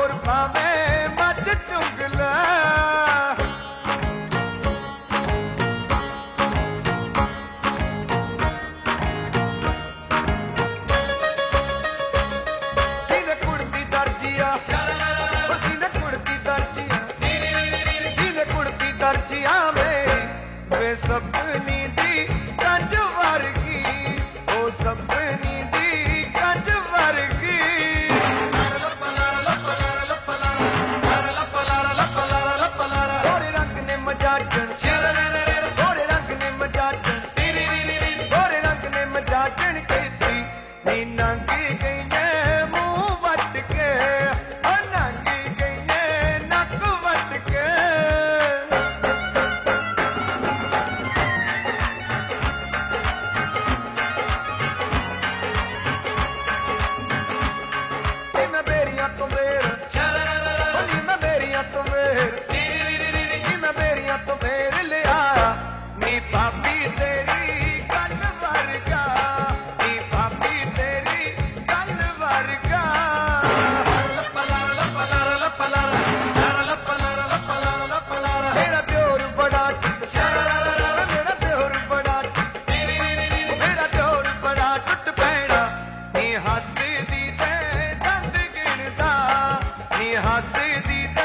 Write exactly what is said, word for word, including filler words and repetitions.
ਹੋਰ ਭਾਵੇਂ ਮੱਝ ਚੁੰਗ ਲੈ। ਸੀਨੇ ਕੁੜਤੀ ਦਰਜੀਆ ਉਹ ਸੀਨੇ ਕੁੜਤੀ ਦਰਜੀਆ ਸੀਨੇ ਕੁੜਤੀ ਦਰਜੀਆ ਵੇ ਵੇ ਸਪਨੀ ਦੀ ਕੰਜ ਵਰਗੀ ਉਹ ਸਪਨੀ ਦੀ ਕੰਜ ਵਰਗੀ। ਗੋਰੇ ਰੰਗ ਨੇ ਮਜਾਜਣ ਗੋਰੇ ਰੰਗ ਨੇ ਮਜਾਜਣ ਗੋਰੇ ਰੰਗ ਨੇ ਮਜਾਜਣ ਕੀਤੀ ਨੀ ਨੰਗੀ ਗਈ ਨੇ ਮੂੰਹ ਵੱਟ ਕੇ ਉਹ ਨੰਗੀ ਗਈ ਨੇ ਨੱਕ ਵੱਟ ਕੇ। ਨੀ ਮੈਂ ਬੇਰੀਆਂ ਤੋਂ ਮੇਰ ਓ ਨੀ ਮੈਂ ਬੇਰੀਆਂ ਤੋਂ ਮੇਰ ਨੀ ਮੈਂ ਬੇਰੀਆਂ ਤੋਂ ਮੇਰ ਲਿਆ ਨੀ ਭਾਬੀ ਤੇਰੀ ਗੱਲ ਵਰਗਾ ਨੀ ਭਾਬੀ ਤੇਰੀ ਗੱਲ ਵਰਗਾ। ਮੇਰਾ ਪਿਓਰ ਬੜਾ ਟੁੱਟ ਮੇਰਾ ਪਿਓਰ ਬੜਾ ਟੁੱਟ ਮੇਰਾ ਪਿਓਰ ਬੜਾ ਟੁੱਟ ਪੈਣਾ ਨੀ ਹੱਸਦੀ ਤੇ ਦੰਦ ਗਿਣਦਾ ਨੀ ਹੱਸਦੀ ਤੇ